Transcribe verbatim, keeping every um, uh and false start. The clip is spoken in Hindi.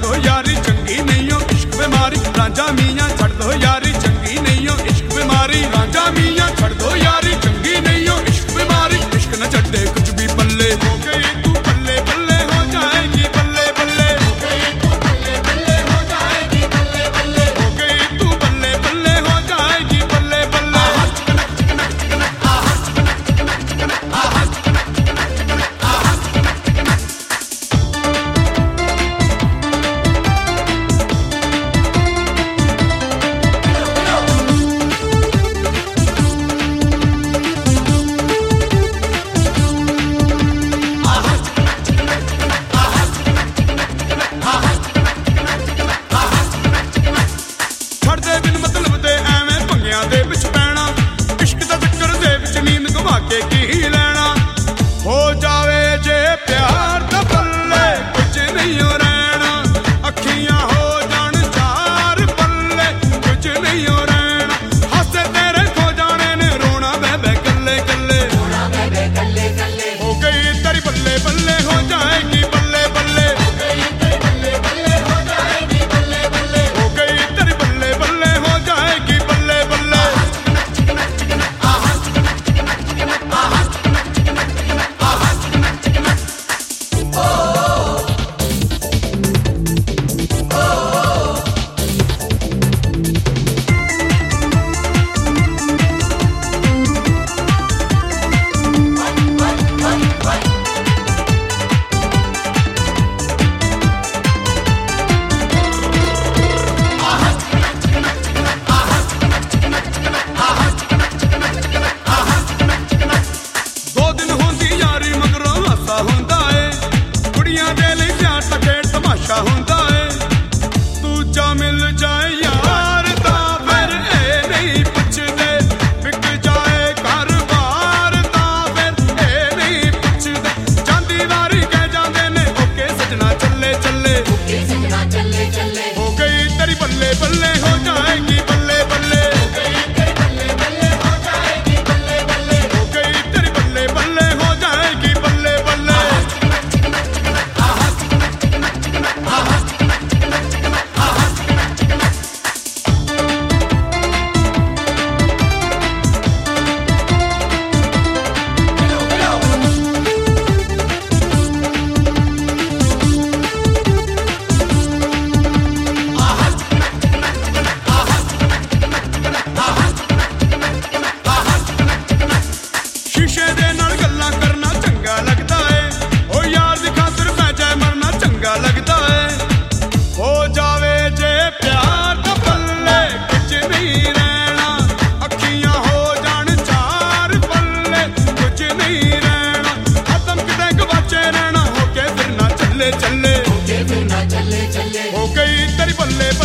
दो यारी चंगी नहीं हो इश्क बीमारी रांझा मियां छड़ दो यारी चंगी नहीं हो इश्क बीमारी रांझा मियां छड़ दो यारी चंगी नहीं हो इश्क बीमारी इश्क न छड़े कुछ भी पल्ले हो गई तू पल्ले पल्ले हो जाएगी पल्ले पल्ले हो गई तू पल्ले पल्ले हो जाएगी पल्ले पल्ले हो गई तू पल्ले पल्ले हो जाएगी पल्ले पल्ले चले हो गई तेरी बल्ले